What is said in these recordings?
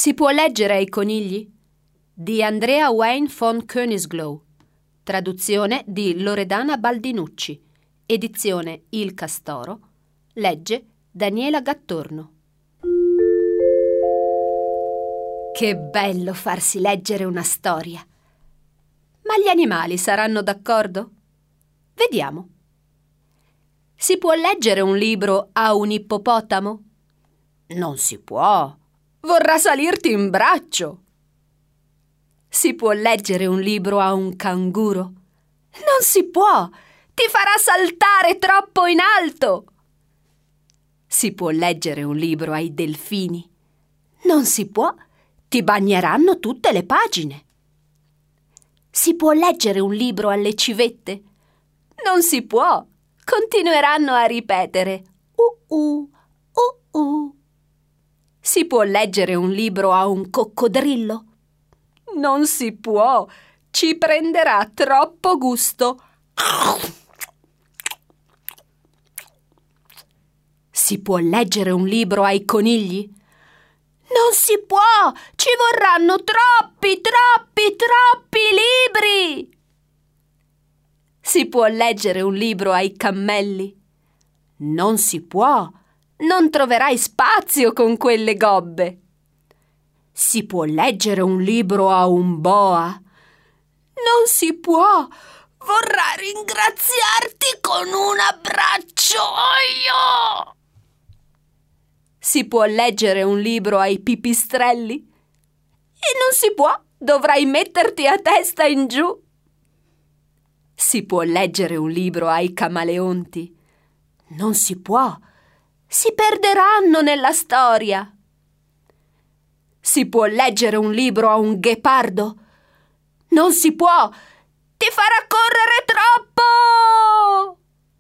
Si può leggere ai conigli? Di Andrea Wayne von Königsglow. Traduzione di Loredana Baldinucci. Edizione Il Castoro. Legge Daniela Gattorno. Che bello farsi leggere una storia! Ma gli animali saranno d'accordo? Vediamo. Si può leggere un libro a un ippopotamo? Non si può. Vorrà salirti in braccio. Si può leggere un libro a un canguro? Non si può. Ti farà saltare troppo in alto. Si può leggere un libro ai delfini? Non si può. Ti bagneranno tutte le pagine. Si può leggere un libro alle civette? Non si può. Continueranno a ripetere Si può leggere un libro a un coccodrillo? Non si può. Ci prenderà troppo gusto. Si può leggere un libro ai conigli? Non si può! Ci vorranno troppi libri! Si può leggere un libro ai cammelli? Non si può! Non troverai spazio con quelle gobbe! Si può leggere un libro a un boa? Non si può! Vorrà ringraziarti con un abbraccio! Si può leggere un libro ai pipistrelli? E non si può! Dovrai metterti a testa in giù! Si può leggere un libro ai camaleonti? Non si può! Si perderanno nella storia! Si può leggere un libro a un ghepardo? Non si può! Ti farà correre troppo!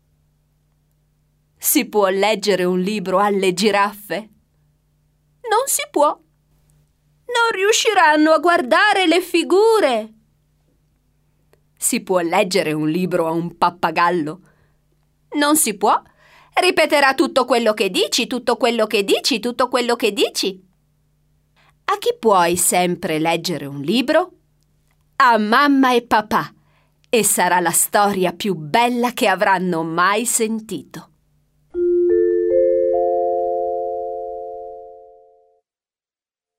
Si può leggere un libro alle giraffe? Non si può! Non riusciranno a guardare le figure! Si può leggere un libro a un pappagallo? Non si può! Ripeterà tutto quello che dici, tutto quello che dici, tutto quello che dici. A chi puoi sempre leggere un libro? A mamma e papà. E sarà la storia più bella che avranno mai sentito.